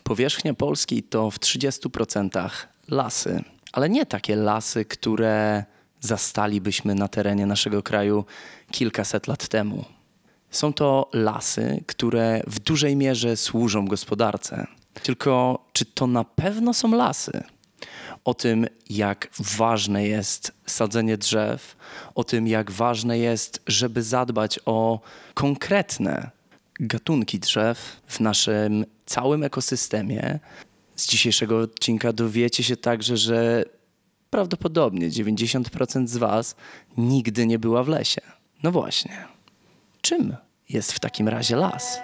Powierzchnia Polski to w 30% lasy, ale nie takie lasy, które zastalibyśmy na terenie naszego kraju kilkaset lat temu. Są to lasy, które w dużej mierze służą gospodarce. Tylko czy to na pewno są lasy? O tym, jak ważne jest sadzenie drzew, o tym, jak ważne jest, żeby zadbać o konkretne gatunki drzew w naszym całym ekosystemie. Z dzisiejszego odcinka dowiecie się także, że prawdopodobnie 90% z Was nigdy nie była w lesie. No właśnie. Czym jest w takim razie las?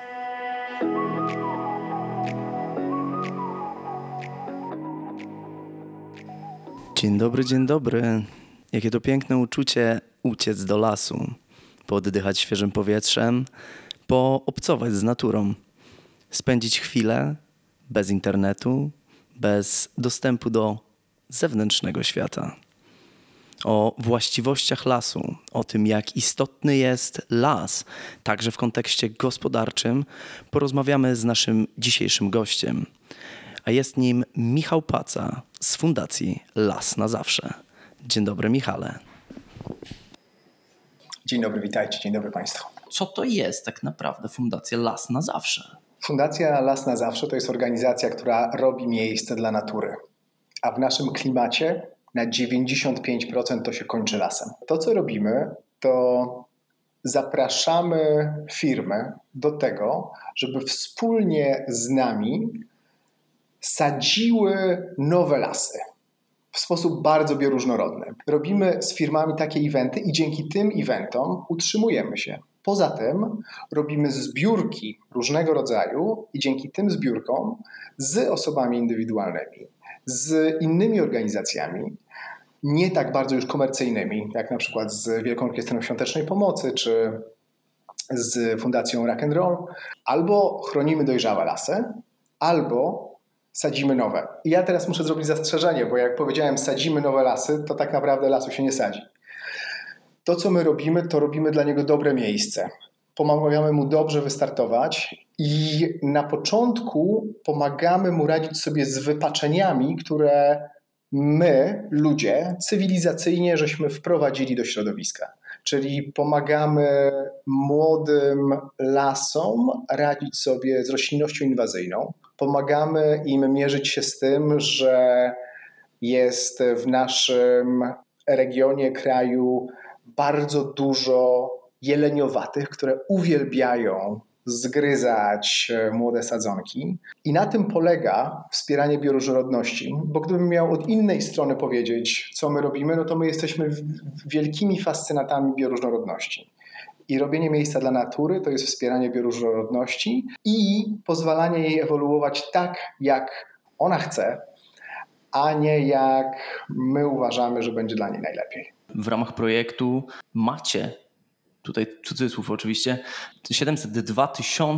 Dzień dobry, dzień dobry. Jakie to piękne uczucie uciec do lasu, pooddychać świeżym powietrzem, poobcować z naturą, spędzić chwilę bez internetu, bez dostępu do zewnętrznego świata. O właściwościach lasu, o tym, jak istotny jest las, także w kontekście gospodarczym, porozmawiamy z naszym dzisiejszym gościem. A jest nim Michał Paca z Fundacji Las na Zawsze. Dzień dobry, Michale. Dzień dobry, witajcie. Dzień dobry Państwu. Co to jest tak naprawdę Fundacja Las na Zawsze? Fundacja Las na Zawsze to jest organizacja, która robi miejsce dla natury. A w naszym klimacie na 95% to się kończy lasem. To, co robimy, to zapraszamy firmy do tego, żeby wspólnie z nami sadziły nowe lasy w sposób bardzo bioróżnorodny. Robimy z firmami takie eventy i dzięki tym eventom utrzymujemy się. Poza tym robimy zbiórki różnego rodzaju i dzięki tym zbiórkom z osobami indywidualnymi, z innymi organizacjami, nie tak bardzo już komercyjnymi, jak na przykład z Wielką Orkiestrą Świątecznej Pomocy czy z Fundacją Rock and Roll, albo chronimy dojrzałe lasy, albo sadzimy nowe. I ja teraz muszę zrobić zastrzeżenie, bo jak powiedziałem sadzimy nowe lasy, to tak naprawdę lasu się nie sadzi. To, co my robimy, to robimy dla niego dobre miejsce. Pomagamy mu dobrze wystartować i na początku pomagamy mu radzić sobie z wypaczeniami, które my, ludzie, cywilizacyjnie żeśmy wprowadzili do środowiska. Czyli pomagamy młodym lasom radzić sobie z roślinnością inwazyjną. Pomagamy im mierzyć się z tym, że jest w naszym regionie kraju bardzo dużo jeleniowatych, które uwielbiają zgryzać młode sadzonki. I na tym polega wspieranie bioróżnorodności, bo gdybym miał od innej strony powiedzieć, co my robimy, no to my jesteśmy wielkimi fascynatami bioróżnorodności. I robienie miejsca dla natury to jest wspieranie bioróżnorodności i pozwalanie jej ewoluować tak, jak ona chce, a nie jak my uważamy, że będzie dla niej najlepiej. W ramach projektu macie, tutaj cudzysłów oczywiście, 702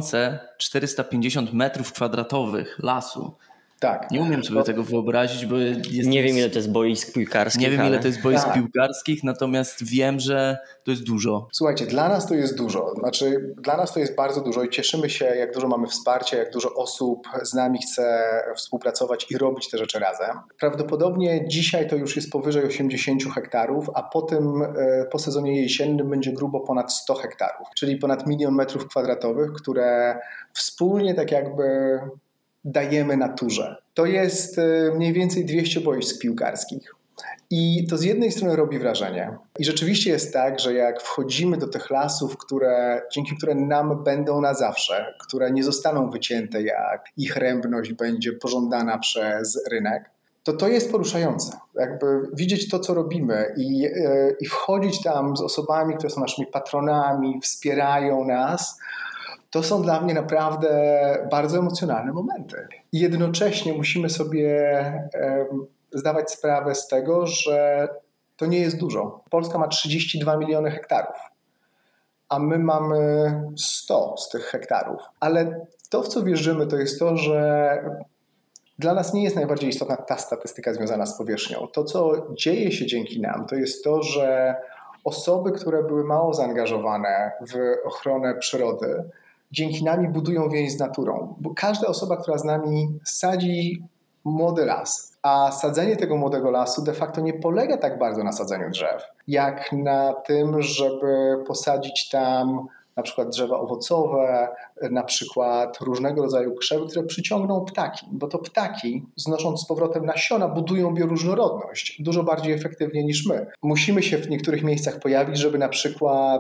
450 metrów kwadratowych lasu. Tak. Nie umiem sobie tego wyobrazić, bo nie wiem, ile to jest boisk piłkarskich. Nie wiem, ile to jest boisk piłkarskich, natomiast wiem, że to jest dużo. Słuchajcie, dla nas to jest dużo. Dla nas to jest bardzo dużo i cieszymy się, jak dużo mamy wsparcia, jak dużo osób z nami chce współpracować i robić te rzeczy razem. Prawdopodobnie dzisiaj to już jest powyżej 80 hektarów, a po sezonie jesiennym będzie grubo ponad 100 hektarów, czyli ponad 1 000 000 metrów kwadratowych, które wspólnie tak jakby dajemy naturze. To jest mniej więcej 200 boisk piłkarskich. I to z jednej strony robi wrażenie. I rzeczywiście jest tak, że jak wchodzimy do tych lasów, dzięki którym nam będą na zawsze, które nie zostaną wycięte, jak ich rębność będzie pożądana przez rynek, to jest poruszające. Jakby widzieć to, co robimy i wchodzić tam z osobami, które są naszymi patronami, wspierają nas, to są dla mnie naprawdę bardzo emocjonalne momenty. I jednocześnie musimy sobie zdawać sprawę z tego, że to nie jest dużo. Polska ma 32 miliony hektarów, a my mamy 100 z tych hektarów. Ale to, w co wierzymy, to jest to, że dla nas nie jest najbardziej istotna ta statystyka związana z powierzchnią. To, co dzieje się dzięki nam, to jest to, że osoby, które były mało zaangażowane w ochronę przyrody, dzięki nami budują więź z naturą. Bo każda osoba, która z nami sadzi młody las, a sadzenie tego młodego lasu de facto nie polega tak bardzo na sadzeniu drzew, jak na tym, żeby posadzić tam na przykład drzewa owocowe, na przykład różnego rodzaju krzewy, które przyciągną ptaki, bo to ptaki, znosząc z powrotem nasiona, budują bioróżnorodność dużo bardziej efektywnie niż my. Musimy się w niektórych miejscach pojawić, żeby na przykład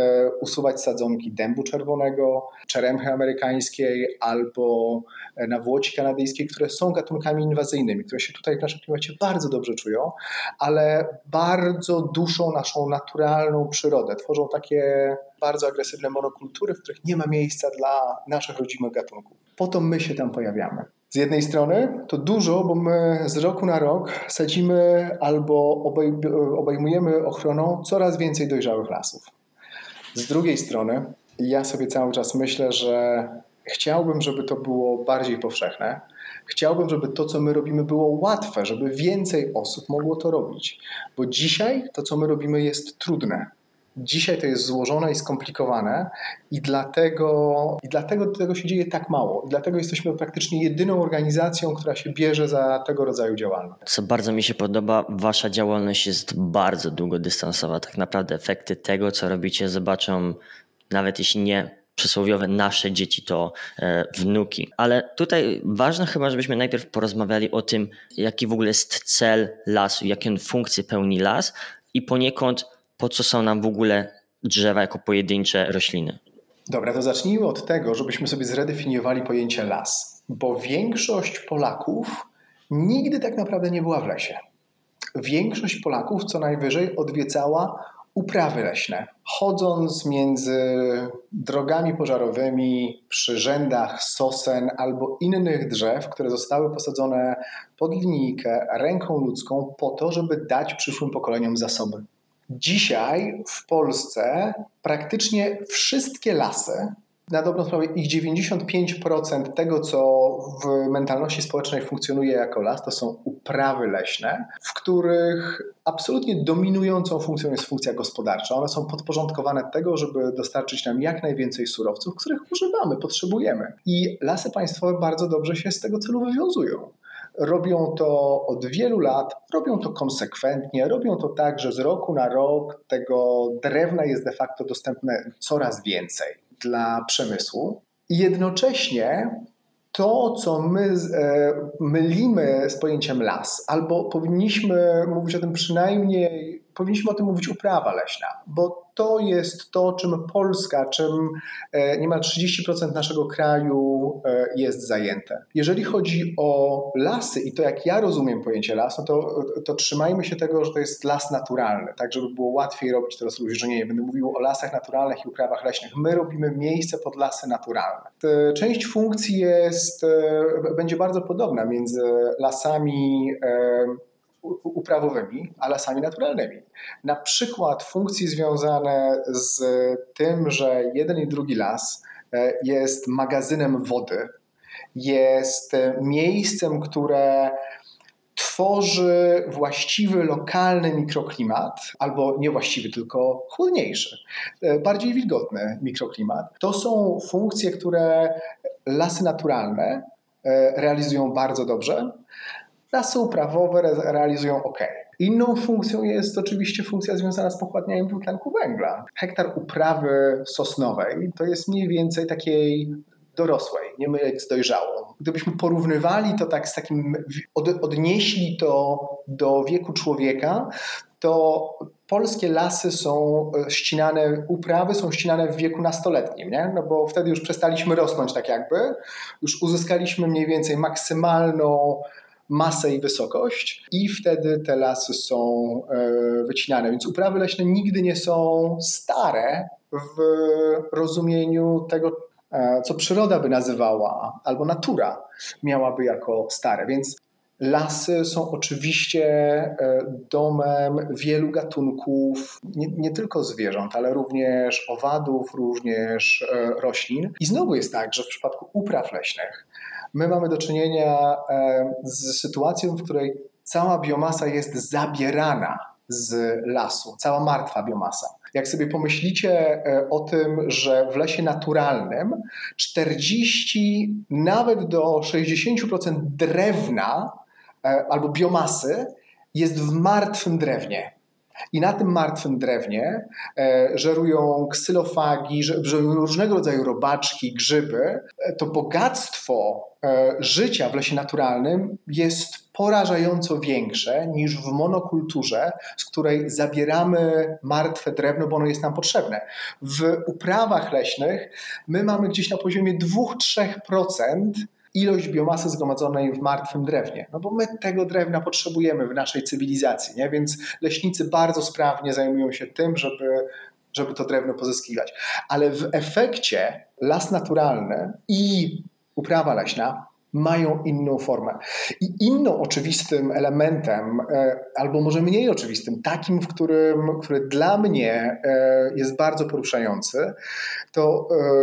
usuwać sadzonki dębu czerwonego, czeremchy amerykańskiej albo nawłoci kanadyjskiej, które są gatunkami inwazyjnymi, które się tutaj w naszym klimacie bardzo dobrze czują, ale bardzo duszą naszą naturalną przyrodę. Tworzą takie bardzo agresywne monokultury, w których nie ma miejsca dla naszych rodzimych gatunków. Po to my się tam pojawiamy. Z jednej strony to dużo, bo my z roku na rok sadzimy albo obejmujemy ochroną coraz więcej dojrzałych lasów. Z drugiej strony ja sobie cały czas myślę, że chciałbym, żeby to było bardziej powszechne. Chciałbym, żeby to, co my robimy, było łatwe, żeby więcej osób mogło to robić. Bo dzisiaj to, co my robimy, jest trudne. Dzisiaj to jest złożone i skomplikowane i dlatego tego się dzieje tak mało. I dlatego jesteśmy praktycznie jedyną organizacją, która się bierze za tego rodzaju działalność. Co bardzo mi się podoba, wasza działalność jest bardzo długodystansowa. Tak naprawdę efekty tego, co robicie, zobaczą, nawet jeśli nie przysłowiowe nasze dzieci, to wnuki. Ale tutaj ważne chyba, żebyśmy najpierw porozmawiali o tym, jaki w ogóle jest cel lasu, jaką funkcję pełni las i poniekąd po co są nam w ogóle drzewa jako pojedyncze rośliny. Dobra, to zacznijmy od tego, żebyśmy sobie zredefiniowali pojęcie las, bo większość Polaków nigdy tak naprawdę nie była w lesie. Większość Polaków co najwyżej odwiedzała uprawy leśne. Chodząc między drogami pożarowymi, przy rzędach sosen albo innych drzew, które zostały posadzone pod linijkę ręką ludzką po to, żeby dać przyszłym pokoleniom zasoby. Dzisiaj w Polsce praktycznie wszystkie lasy, na dobrą sprawę ich 95% tego, co w mentalności społecznej funkcjonuje jako las, to są uprawy leśne, w których absolutnie dominującą funkcją jest funkcja gospodarcza. One są podporządkowane tego, żeby dostarczyć nam jak najwięcej surowców, których używamy, potrzebujemy. I lasy państwowe bardzo dobrze się z tego celu wywiązują. Robią to od wielu lat, robią to konsekwentnie, robią to tak, że z roku na rok tego drewna jest de facto dostępne coraz więcej dla przemysłu. I jednocześnie to, co my mylimy z pojęciem las, albo powinniśmy mówić o tym przynajmniej, powinniśmy o tym mówić uprawa leśna, bo to jest to, czym Polska, czym niemal 30% naszego kraju jest zajęte. Jeżeli chodzi o lasy i to, jak ja rozumiem pojęcie las, no to trzymajmy się tego, że to jest las naturalny, tak żeby było łatwiej robić to rozróżnienie. Będę mówił o lasach naturalnych i uprawach leśnych. My robimy miejsce pod lasy naturalne. Część funkcji będzie bardzo podobna między lasami uprawowymi, a lasami naturalnymi. Na przykład funkcje związane z tym, że jeden i drugi las jest magazynem wody, jest miejscem, które tworzy właściwy, lokalny mikroklimat, albo niewłaściwy, tylko chłodniejszy, bardziej wilgotny mikroklimat. To są funkcje, które lasy naturalne realizują bardzo dobrze. Lasy uprawowe realizują ok. Inną funkcją jest oczywiście funkcja związana z pochłanianiem dwutlenku węgla. Hektar uprawy sosnowej to jest mniej więcej takiej dorosłej, nie mylić z dojrzałą. Gdybyśmy porównywali to tak z takim, odnieśli to do wieku człowieka, to polskie lasy są ścinane, uprawy są ścinane w wieku nastoletnim, nie? No bo wtedy już przestaliśmy rosnąć tak jakby, już uzyskaliśmy mniej więcej maksymalną masę i wysokość i wtedy te lasy są wycinane. Więc uprawy leśne nigdy nie są stare w rozumieniu tego, co przyroda by nazywała, albo natura miałaby jako stare. Więc lasy są oczywiście domem wielu gatunków, nie tylko zwierząt, ale również owadów, również roślin. I znowu jest tak, że w przypadku upraw leśnych my mamy do czynienia z sytuacją, w której cała biomasa jest zabierana z lasu, cała martwa biomasa. Jak sobie pomyślicie o tym, że w lesie naturalnym 40, nawet do 60% drewna albo biomasy jest w martwym drewnie. I na tym martwym drewnie żerują ksylofagi, żerują różnego rodzaju robaczki, grzyby. To bogactwo życia w lesie naturalnym jest porażająco większe niż w monokulturze, z której zabieramy martwe drewno, bo ono jest nam potrzebne. W uprawach leśnych my mamy gdzieś na poziomie 2-3% ilość biomasy zgromadzonej w martwym drewnie. No bo my tego drewna potrzebujemy w naszej cywilizacji, nie? Więc leśnicy bardzo sprawnie zajmują się tym, żeby to drewno pozyskiwać. Ale w efekcie las naturalny i uprawa leśna mają inną formę. I inną oczywistym elementem, albo może mniej oczywistym, takim, który dla mnie jest bardzo poruszający, to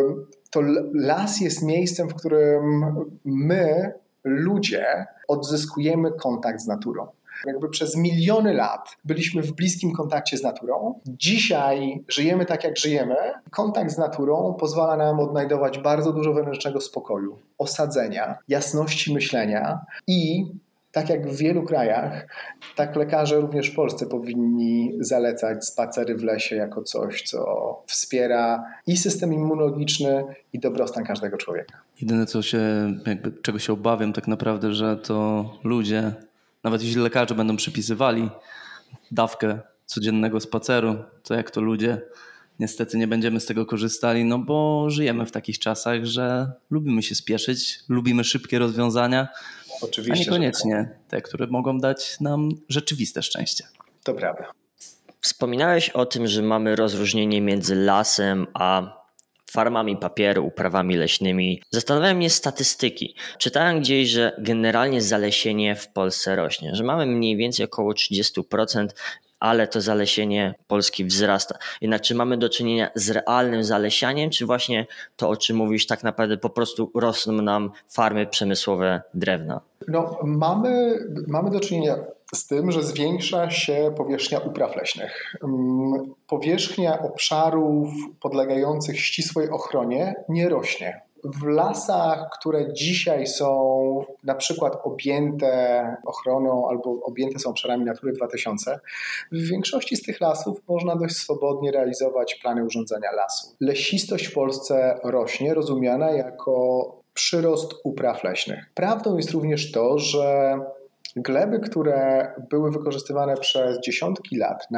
las jest miejscem, w którym my, ludzie, odzyskujemy kontakt z naturą. Jakby przez miliony lat byliśmy w bliskim kontakcie z naturą. Dzisiaj żyjemy tak, jak żyjemy. Kontakt z naturą pozwala nam odnajdować bardzo dużo wewnętrznego spokoju, osadzenia, jasności myślenia i tak jak w wielu krajach, tak lekarze również w Polsce powinni zalecać spacery w lesie jako coś, co wspiera i system immunologiczny, i dobrostan każdego człowieka. Jedyne czego się obawiam tak naprawdę, że to ludzie, nawet jeśli lekarze będą przypisywali dawkę codziennego spaceru, to jak to ludzie niestety nie będziemy z tego korzystali, no bo żyjemy w takich czasach, że lubimy się spieszyć, lubimy szybkie rozwiązania, Oczywiście, a niekoniecznie te, które mogą dać nam rzeczywiste szczęście. To prawda. Wspominałeś o tym, że mamy rozróżnienie między lasem a farmami papieru, uprawami leśnymi. Zastanawiają mnie statystyki. Czytałem gdzieś, że generalnie zalesienie w Polsce rośnie, że mamy mniej więcej około 30%, ale to zalesienie Polski wzrasta. Jednak czy mamy do czynienia z realnym zalesianiem, czy właśnie to, o czym mówisz, tak naprawdę po prostu rosną nam farmy przemysłowe drewna? No, mamy do czynienia z tym, że zwiększa się powierzchnia upraw leśnych. Powierzchnia obszarów podlegających ścisłej ochronie nie rośnie. W lasach, które dzisiaj są na przykład objęte ochroną albo objęte są obszarami Natury 2000, w większości z tych lasów można dość swobodnie realizować plany urządzenia lasu. Lesistość w Polsce rośnie, rozumiana jako przyrost upraw leśnych. Prawdą jest również to, że gleby, które były wykorzystywane przez dziesiątki lat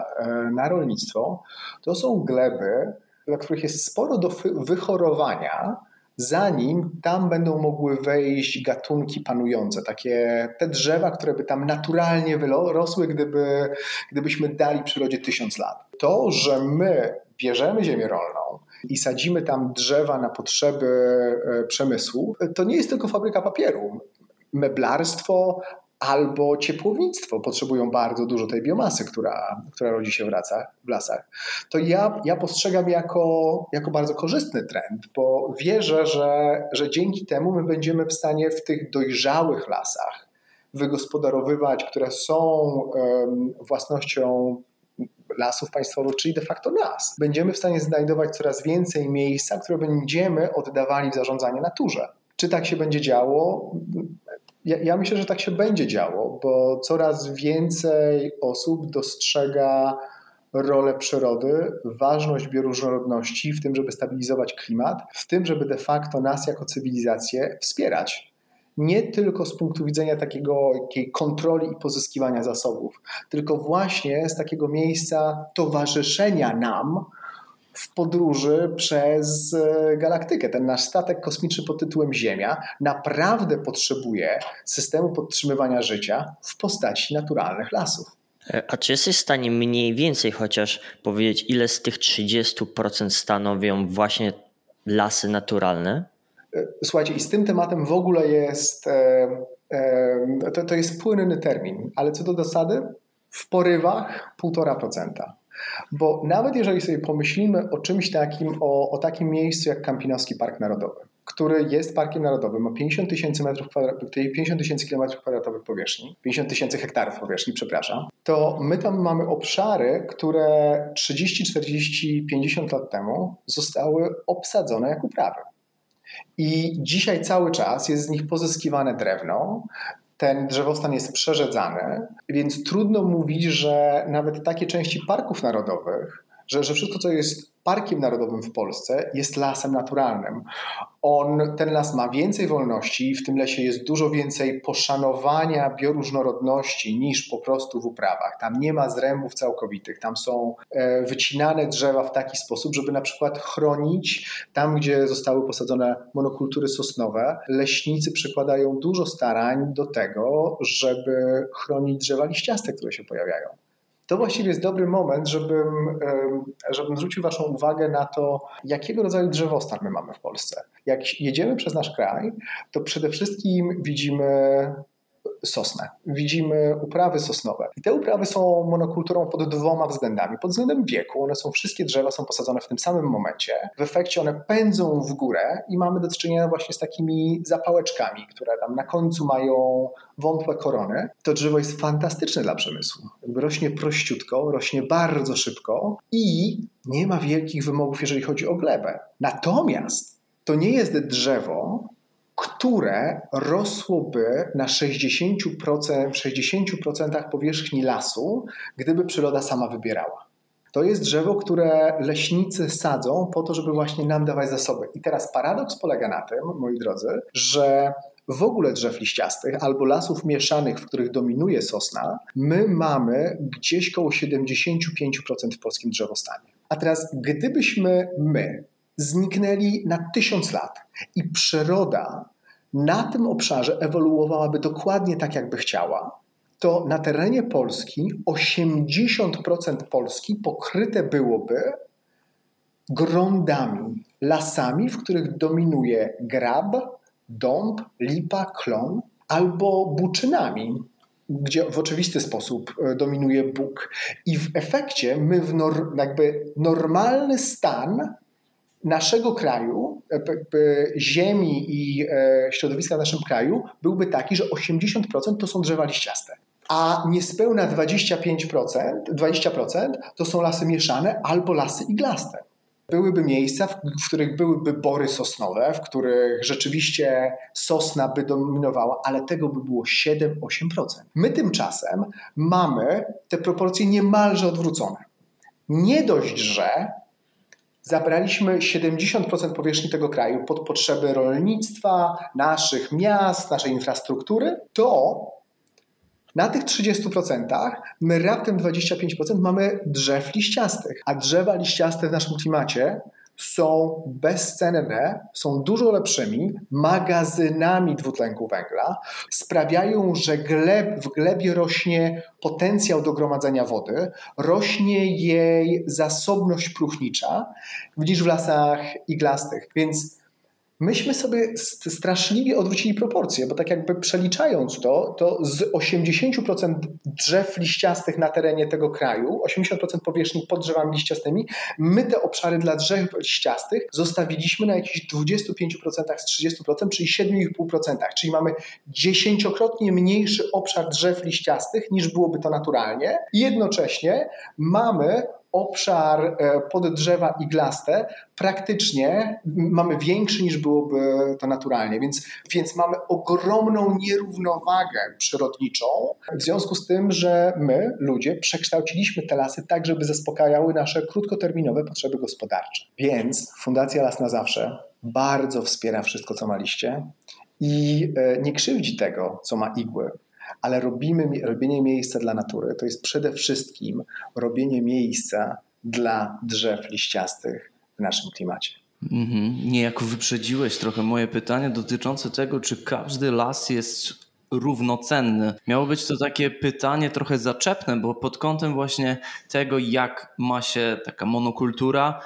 na rolnictwo, to są gleby, dla których jest sporo do wychorowania, zanim tam będą mogły wejść gatunki panujące, te drzewa, które by tam naturalnie rosły, gdybyśmy dali przyrodzie 1000 lat. To, że my bierzemy ziemię rolną i sadzimy tam drzewa na potrzeby przemysłu, to nie jest tylko fabryka papieru. Meblarstwo albo ciepłownictwo potrzebują bardzo dużo tej biomasy, która rodzi się w lasach. To ja postrzegam jako bardzo korzystny trend, bo wierzę, że dzięki temu my będziemy w stanie w tych dojrzałych lasach wygospodarowywać, które są własnością Lasów Państwowych, czyli de facto nas. Będziemy w stanie znajdować coraz więcej miejsca, które będziemy oddawali w zarządzanie naturze. Czy tak się będzie działo? Ja myślę, że tak się będzie działo, bo coraz więcej osób dostrzega rolę przyrody, ważność bioróżnorodności w tym, żeby stabilizować klimat, w tym, żeby de facto nas jako cywilizację wspierać. Nie tylko z punktu widzenia takiej kontroli i pozyskiwania zasobów, tylko właśnie z takiego miejsca towarzyszenia nam w podróży przez galaktykę. Ten nasz statek kosmiczny pod tytułem Ziemia naprawdę potrzebuje systemu podtrzymywania życia w postaci naturalnych lasów. A czy jesteś w stanie mniej więcej chociaż powiedzieć, ile z tych 30% stanowią właśnie lasy naturalne? Słuchajcie, i z tym tematem w ogóle to jest płynny termin, ale co do zasady, w porywach 1,5%. Bo nawet jeżeli sobie pomyślimy o czymś takim, o takim miejscu jak Kampinoski Park Narodowy, który jest parkiem narodowym, ma 50 tysięcy kilometrów kwadratowych powierzchni, 50 tysięcy hektarów powierzchni, przepraszam, to my tam mamy obszary, które 30, 40, 50 lat temu zostały obsadzone jak uprawy. I dzisiaj cały czas jest z nich pozyskiwane drewno, ten drzewostan jest przerzedzany, więc trudno mówić, że nawet takie części parków narodowych, że wszystko, co jest parkiem narodowym w Polsce, jest lasem naturalnym. Ten las ma więcej wolności, w tym lesie jest dużo więcej poszanowania bioróżnorodności niż po prostu w uprawach. Tam nie ma zrębów całkowitych, tam są wycinane drzewa w taki sposób, żeby na przykład chronić tam, gdzie zostały posadzone monokultury sosnowe. Leśnicy przykładają dużo starań do tego, żeby chronić drzewa liściaste, które się pojawiają. To właściwie jest dobry moment, żebym zwrócił Waszą uwagę na to, jakiego rodzaju drzewostan my mamy w Polsce. Jak jedziemy przez nasz kraj, to przede wszystkim widzimy sosnę, widzimy uprawy sosnowe. I te uprawy są monokulturą pod 2 względami. Pod względem wieku, wszystkie drzewa są posadzone w tym samym momencie. W efekcie one pędzą w górę i mamy do czynienia właśnie z takimi zapałeczkami, które tam na końcu mają wątłe korony. To drzewo jest fantastyczne dla przemysłu. Rośnie prościutko, rośnie bardzo szybko i nie ma wielkich wymogów, jeżeli chodzi o glebę. Natomiast to nie jest drzewo, które rosłoby na 60% powierzchni lasu, gdyby przyroda sama wybierała. To jest drzewo, które leśnicy sadzą po to, żeby właśnie nam dawać zasoby. I teraz paradoks polega na tym, moi drodzy, że w ogóle drzew liściastych albo lasów mieszanych, w których dominuje sosna, my mamy gdzieś koło 75% w polskim drzewostanie. A teraz gdybyśmy zniknęli na 1000 lat i przyroda na tym obszarze ewoluowałaby dokładnie tak, jakby chciała, to na terenie Polski 80% Polski pokryte byłoby grondami, lasami, w których dominuje grab, dąb, lipa, klon, albo buczynami, gdzie w oczywisty sposób dominuje bóg. I w efekcie my normalny stan naszego kraju, ziemi i środowiska w naszym kraju byłby taki, że 80% to są drzewa liściaste, a niespełna 20% to są lasy mieszane albo lasy iglaste. Byłyby miejsca, w których byłyby bory sosnowe, w których rzeczywiście sosna by dominowała, ale tego by było 7-8%. My tymczasem mamy te proporcje niemalże odwrócone. Nie dość, że zabraliśmy 70% powierzchni tego kraju pod potrzeby rolnictwa, naszych miast, naszej infrastruktury, to na tych 30% my raptem 25% mamy drzew liściastych. A drzewa liściaste w naszym klimacie są bezcenne, są dużo lepszymi magazynami dwutlenku węgla, sprawiają, że w glebie rośnie potencjał do gromadzenia wody, rośnie jej zasobność próchnicza niż w lasach iglastych. Więc myśmy sobie straszliwie odwrócili proporcje, bo tak jakby przeliczając to z 80% drzew liściastych na terenie tego kraju, 80% powierzchni pod drzewami liściastymi, my te obszary dla drzew liściastych zostawiliśmy na jakichś 25% z 30%, czyli 7,5%, czyli mamy 10-krotnie mniejszy obszar drzew liściastych niż byłoby to naturalnie. I jednocześnie mamy obszar pod drzewa iglaste praktycznie mamy większy niż byłoby to naturalnie, więc mamy ogromną nierównowagę przyrodniczą w związku z tym, że my, ludzie, przekształciliśmy te lasy tak, żeby zaspokajały nasze krótkoterminowe potrzeby gospodarcze. Więc Fundacja Las na Zawsze bardzo wspiera wszystko, co ma liście i nie krzywdzi tego, co ma igły. Ale robienie miejsca dla natury to jest przede wszystkim robienie miejsca dla drzew liściastych w naszym klimacie. Niejako wyprzedziłeś trochę moje pytanie dotyczące tego, czy każdy las jest równocenny. Miało być to takie pytanie trochę zaczepne, bo pod kątem właśnie tego, jak ma się taka monokultura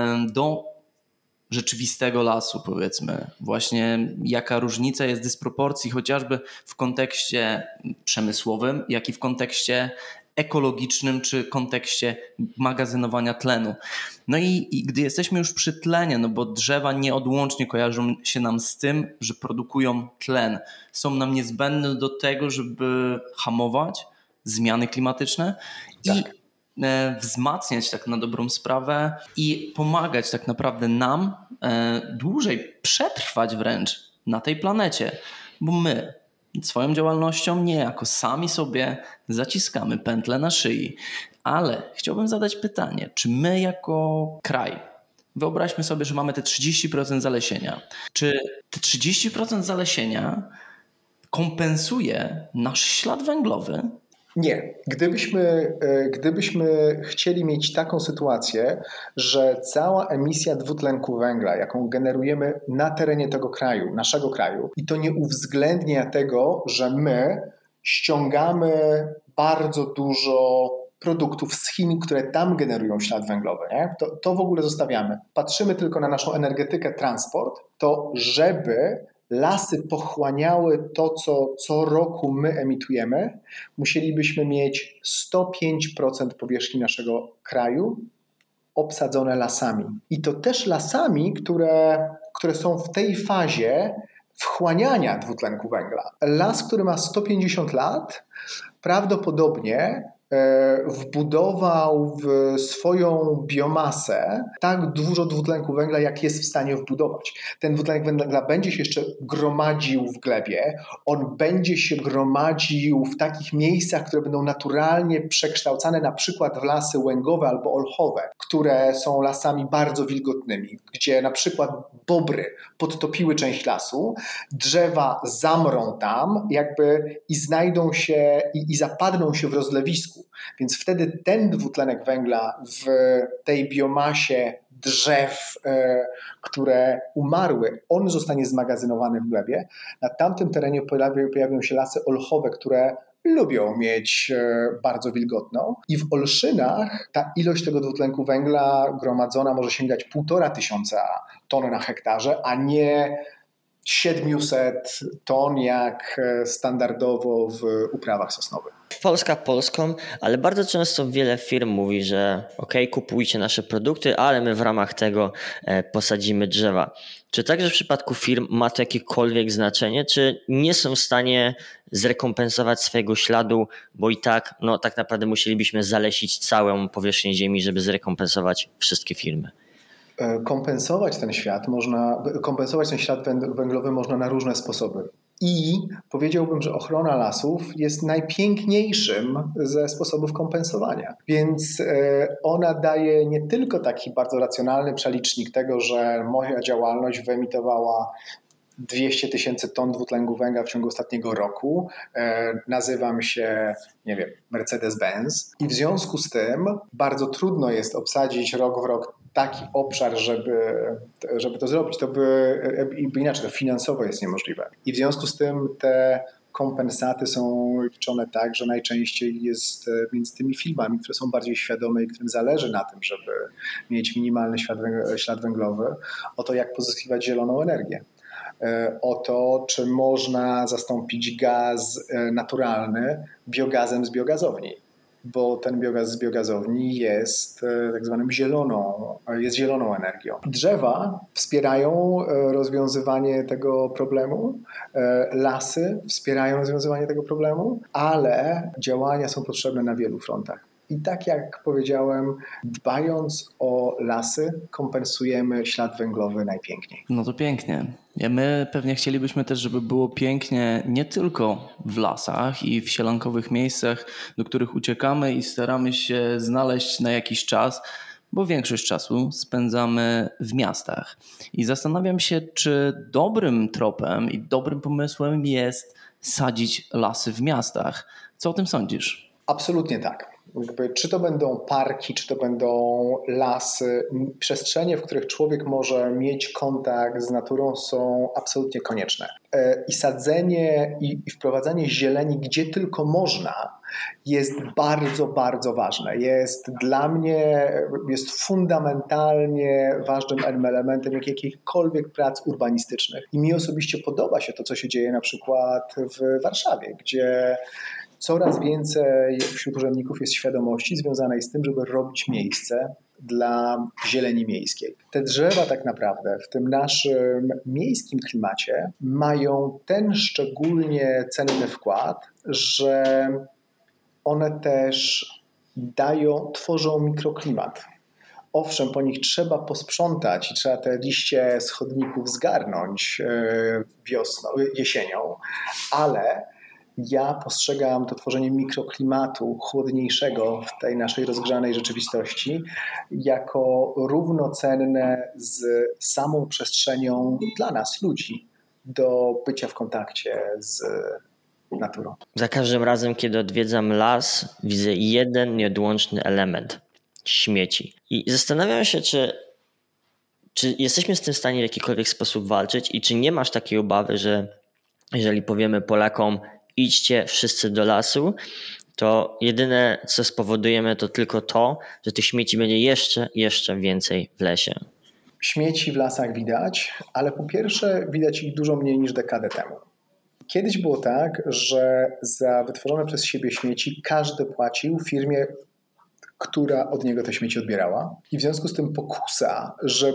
do rzeczywistego lasu, powiedzmy. Właśnie jaka różnica jest dysproporcji chociażby w kontekście przemysłowym, jak i w kontekście ekologicznym czy kontekście magazynowania tlenu. No i gdy jesteśmy już przy tlenie, no bo drzewa nieodłącznie kojarzą się nam z tym, że produkują tlen. Są nam niezbędne do tego, żeby hamować zmiany klimatyczne i wzmacniać tak na dobrą sprawę i pomagać tak naprawdę nam dłużej przetrwać wręcz na tej planecie, bo my swoją działalnością niejako sami sobie zaciskamy pętlę na szyi. Ale chciałbym zadać pytanie, czy my jako kraj, wyobraźmy sobie, że mamy te 30% zalesienia, czy te 30% zalesienia kompensuje nasz ślad węglowy? Nie. Gdybyśmy chcieli mieć taką sytuację, że cała emisja dwutlenku węgla, jaką generujemy na terenie tego kraju, naszego kraju, i to nie uwzględnia tego, że my ściągamy bardzo dużo produktów z Chin, które tam generują ślad węglowy, nie? To w ogóle zostawiamy. Patrzymy tylko na naszą energetykę, transport, to żeby lasy pochłaniały to, co roku my emitujemy, musielibyśmy mieć 105% powierzchni naszego kraju obsadzone lasami. I to też lasami, które są w tej fazie wchłaniania dwutlenku węgla. Las, który ma 150 lat, prawdopodobnie wbudował w swoją biomasę tak dużo dwutlenku węgla, jak jest w stanie wbudować. Ten dwutlenek węgla będzie się jeszcze gromadził w glebie, on będzie się gromadził w takich miejscach, które będą naturalnie przekształcane na przykład w lasy łęgowe albo olchowe, które są lasami bardzo wilgotnymi, gdzie na przykład bobry podtopiły część lasu, drzewa zamrą tam i znajdą się i zapadną się w rozlewisku. Więc wtedy ten dwutlenek węgla w tej biomasie drzew, które umarły, on zostanie zmagazynowany w glebie. Na tamtym terenie pojawią się lasy olchowe, które lubią mieć bardzo wilgotną i w olszynach ta ilość tego dwutlenku węgla gromadzona może sięgać 1500 ton na hektarze, a nie 700 ton jak standardowo w uprawach sosnowych. Polska Polską, ale bardzo często wiele firm mówi, że kupujcie nasze produkty, ale my w ramach tego posadzimy drzewa. Czy także w przypadku firm ma to jakiekolwiek znaczenie, czy nie są w stanie zrekompensować swojego śladu, bo i tak, tak naprawdę musielibyśmy zalesić całą powierzchnię ziemi, żeby zrekompensować wszystkie firmy? Kompensować ten ślad węglowy można na różne sposoby. I powiedziałbym, że ochrona lasów jest najpiękniejszym ze sposobów kompensowania. Więc ona daje nie tylko taki bardzo racjonalny przelicznik tego, że moja działalność wyemitowała 200 000 ton dwutlenku węgla w ciągu ostatniego roku. Nazywam się, Mercedes-Benz. I w związku z tym bardzo trudno jest obsadzić rok w rok taki obszar, żeby to zrobić. To inaczej, to finansowo jest niemożliwe. I w związku z tym te kompensaty są liczone tak, że najczęściej jest między tymi firmami, które są bardziej świadome i którym zależy na tym, żeby mieć minimalny ślad węglowy, o to, jak pozyskiwać zieloną energię. O to, czy można zastąpić gaz naturalny biogazem z biogazowni, bo ten biogaz z biogazowni jest tak zwanym zieloną energią. Drzewa wspierają rozwiązywanie tego problemu, lasy wspierają rozwiązywanie tego problemu, ale działania są potrzebne na wielu frontach. I tak jak powiedziałem, dbając o lasy, kompensujemy ślad węglowy najpiękniej. No to pięknie. My pewnie chcielibyśmy też, żeby było pięknie nie tylko w lasach i w sielankowych miejscach, do których uciekamy i staramy się znaleźć na jakiś czas, bo większość czasu spędzamy w miastach. I zastanawiam się, czy dobrym tropem i dobrym pomysłem jest sadzić lasy w miastach. Co o tym sądzisz? Absolutnie tak. Czy to będą parki, czy to będą lasy, przestrzenie, w których człowiek może mieć kontakt z naturą, są absolutnie konieczne. I sadzenie i wprowadzanie zieleni gdzie tylko można jest bardzo, bardzo ważne. Dla mnie jest fundamentalnie ważnym elementem jakichkolwiek prac urbanistycznych. I mi osobiście podoba się to, co się dzieje na przykład w Warszawie, gdzie Coraz więcej wśród urzędników jest świadomości związanej z tym, żeby robić miejsce dla zieleni miejskiej. Te drzewa tak naprawdę w tym naszym miejskim klimacie mają ten szczególnie cenny wkład, że one też tworzą mikroklimat. Owszem, po nich trzeba posprzątać i trzeba te liście z chodników zgarnąć jesienią, ale ja postrzegam to tworzenie mikroklimatu chłodniejszego w tej naszej rozgrzanej rzeczywistości jako równocenne z samą przestrzenią dla nas, ludzi, do bycia w kontakcie z naturą. Za każdym razem, kiedy odwiedzam las, widzę jeden nieodłączny element – śmieci. I zastanawiam się, czy jesteśmy z tym w stanie w jakikolwiek sposób walczyć i czy nie masz takiej obawy, że jeżeli powiemy Polakom idźcie wszyscy do lasu, to jedyne co spowodujemy to tylko to, że tych śmieci będzie jeszcze więcej w lesie. Śmieci w lasach widać, ale po pierwsze widać ich dużo mniej niż dekadę temu. Kiedyś było tak, że za wytworzone przez siebie śmieci każdy płacił firmie, która od niego te śmieci odbierała. I w związku z tym pokusa,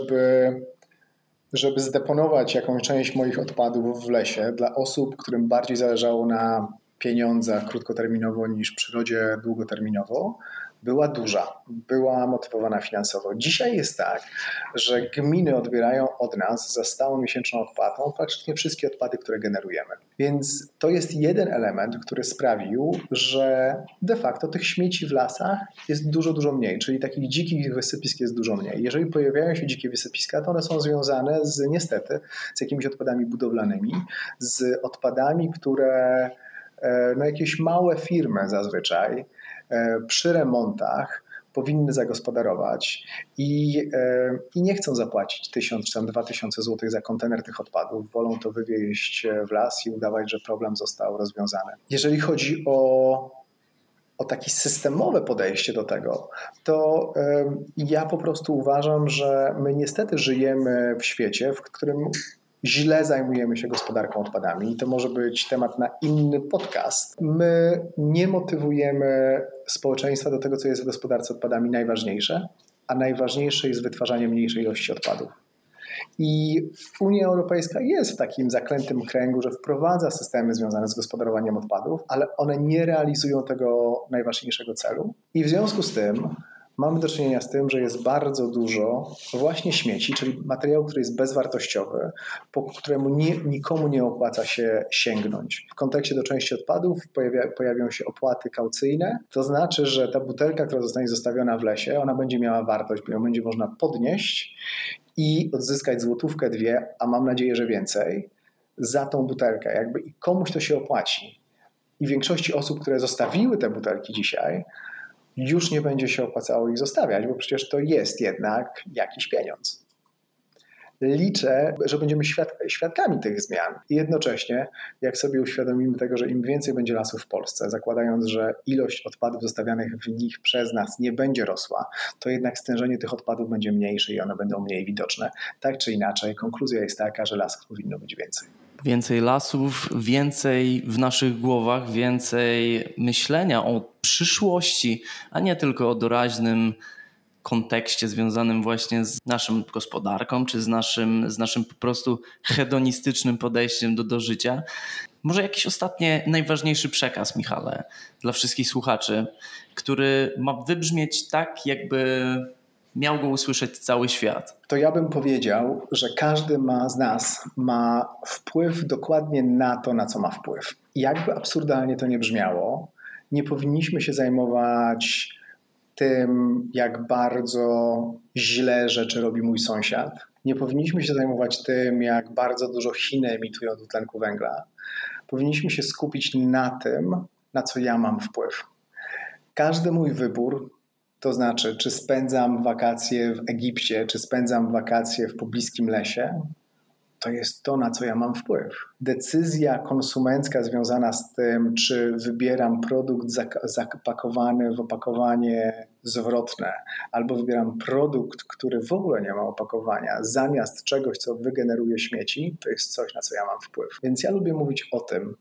żeby zdeponować jakąś część moich odpadów w lesie dla osób, którym bardziej zależało na pieniądzach krótkoterminowo niż przyrodzie długoterminowo, była duża, była motywowana finansowo. Dzisiaj jest tak, że gminy odbierają od nas za stałą miesięczną odpłatą praktycznie wszystkie odpady, które generujemy. Więc to jest jeden element, który sprawił, że de facto tych śmieci w lasach jest dużo mniej, czyli takich dzikich wysypisk jest dużo mniej. Jeżeli pojawiają się dzikie wysypiska, to one są związane niestety z jakimiś odpadami budowlanymi, z odpadami, które jakieś małe firmy zazwyczaj przy remontach powinny zagospodarować i nie chcą zapłacić 1000 czy tam 2000 zł za kontener tych odpadów. Wolą to wywieźć w las i udawać, że problem został rozwiązany. Jeżeli chodzi o takie systemowe podejście do tego, to ja po prostu uważam, że my niestety żyjemy w świecie, w którym źle zajmujemy się gospodarką odpadami i to może być temat na inny podcast. My nie motywujemy społeczeństwa do tego, co jest w gospodarce odpadami najważniejsze, a najważniejsze jest wytwarzanie mniejszej ilości odpadów. I Unia Europejska jest w takim zaklętym kręgu, że wprowadza systemy związane z gospodarowaniem odpadów, ale one nie realizują tego najważniejszego celu. I w związku z tym mamy do czynienia z tym, że jest bardzo dużo właśnie śmieci, czyli materiału, który jest bezwartościowy, po któremu nikomu nie opłaca się sięgnąć. W kontekście do części odpadów pojawią się opłaty kaucyjne. To znaczy, że ta butelka, która zostanie zostawiona w lesie, ona będzie miała wartość, bo ją będzie można podnieść i odzyskać złotówkę, 2, a mam nadzieję, że więcej, za tą butelkę. I komuś to się opłaci. I większości osób, które zostawiły te butelki dzisiaj, już nie będzie się opłacało ich zostawiać, bo przecież to jest jednak jakiś pieniądz. Liczę, że będziemy świadkami tych zmian i jednocześnie, jak sobie uświadomimy tego, że im więcej będzie lasów w Polsce, zakładając, że ilość odpadów zostawianych w nich przez nas nie będzie rosła, to jednak stężenie tych odpadów będzie mniejsze i one będą mniej widoczne. Tak czy inaczej, konkluzja jest taka, że lasów powinno być więcej. Więcej lasów, więcej w naszych głowach, więcej myślenia o przyszłości, a nie tylko o doraźnym kontekście związanym właśnie z naszą gospodarką, czy z naszym po prostu hedonistycznym podejściem do życia. Może jakiś ostatni, najważniejszy przekaz, Michale, dla wszystkich słuchaczy, który ma wybrzmieć tak, jakby miał go usłyszeć cały świat. To ja bym powiedział, że każdy z nas ma wpływ dokładnie na to, na co ma wpływ. I jakby absurdalnie to nie brzmiało, nie powinniśmy się zajmować tym, jak bardzo źle rzeczy robi mój sąsiad. Nie powinniśmy się zajmować tym, jak bardzo dużo Chiny emitują dwutlenku węgla. Powinniśmy się skupić na tym, na co ja mam wpływ. Każdy mój wybór, to znaczy, czy spędzam wakacje w Egipcie, czy spędzam wakacje w pobliskim lesie, to jest to, na co ja mam wpływ. Decyzja konsumencka związana z tym, czy wybieram produkt zapakowany w opakowanie zwrotne, albo wybieram produkt, który w ogóle nie ma opakowania, zamiast czegoś, co wygeneruje śmieci, to jest coś, na co ja mam wpływ. Więc ja lubię mówić o tym,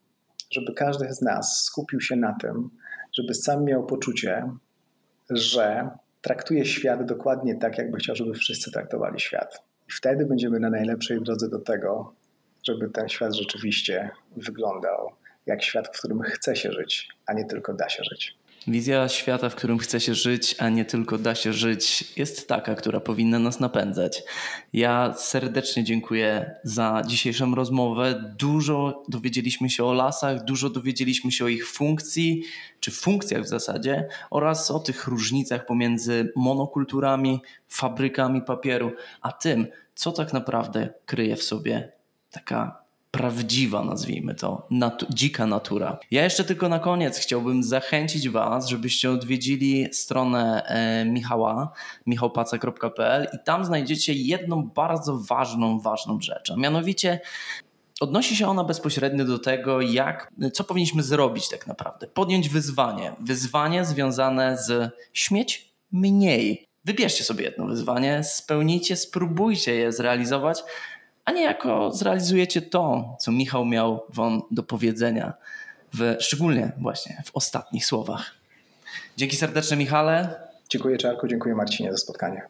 żeby każdy z nas skupił się na tym, żeby sam miał poczucie, że traktuje świat dokładnie tak, jakby chciał, żeby wszyscy traktowali świat. I wtedy będziemy na najlepszej drodze do tego, żeby ten świat rzeczywiście wyglądał jak świat, w którym chce się żyć, a nie tylko da się żyć. Wizja świata, w którym chce się żyć, a nie tylko da się żyć, jest taka, która powinna nas napędzać. Ja serdecznie dziękuję za dzisiejszą rozmowę. Dużo dowiedzieliśmy się o lasach, dużo dowiedzieliśmy się o ich funkcji, czy funkcjach w zasadzie, oraz o tych różnicach pomiędzy monokulturami, fabrykami papieru, a tym, co tak naprawdę kryje w sobie taka prawdziwa, nazwijmy to, dzika natura. Ja jeszcze tylko na koniec chciałbym zachęcić Was, żebyście odwiedzili stronę Michała, michałpaca.pl, i tam znajdziecie jedną bardzo ważną rzecz, a mianowicie odnosi się ona bezpośrednio do tego, co powinniśmy zrobić tak naprawdę. Podjąć wyzwanie związane z śmieć mniej. Wybierzcie sobie jedno wyzwanie, spełnijcie, spróbujcie je zrealizować, a niejako zrealizujecie to, co Michał miał Wam do powiedzenia, szczególnie właśnie w ostatnich słowach. Dzięki serdeczne, Michale. Dziękuję, Czarku, dziękuję, Marcinie, za spotkanie.